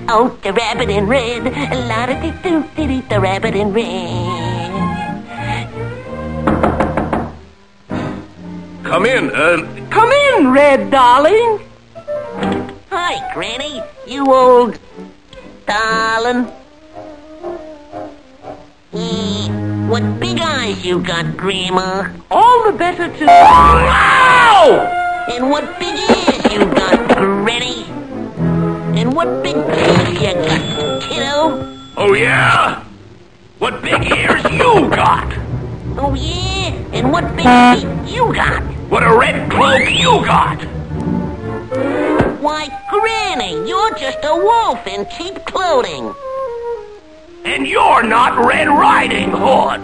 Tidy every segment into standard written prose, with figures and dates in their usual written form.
Oh, the rabbit in red. La-da-dee-doo-dee-dee, the rabbit in red. Come in, Come in, Red darling. Hi, Granny. You old darling. What big eyes you got, Grandma. All the better to... Ow! And what big ears you got, Granny. And what big teeth you got, kiddo. Oh, yeah? What big ears you got? Oh, yeah? And what big feet you got? What a red cloak you got? Why, Granny, you're just a wolf in cheap clothing. And you're not Red Riding Hood.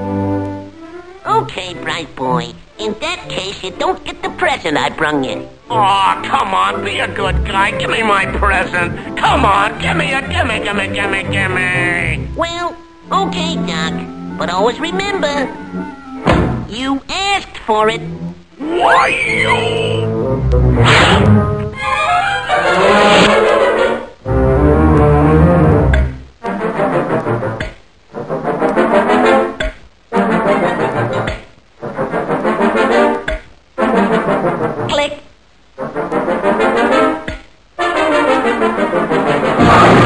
Okay, bright boy. In that case, you don't get the present I brung you. Aw, come on, be a good guy. Give me my present. Come on, gimme. Well, okay, Doc. But always remember, you asked for it. Why, you... Click.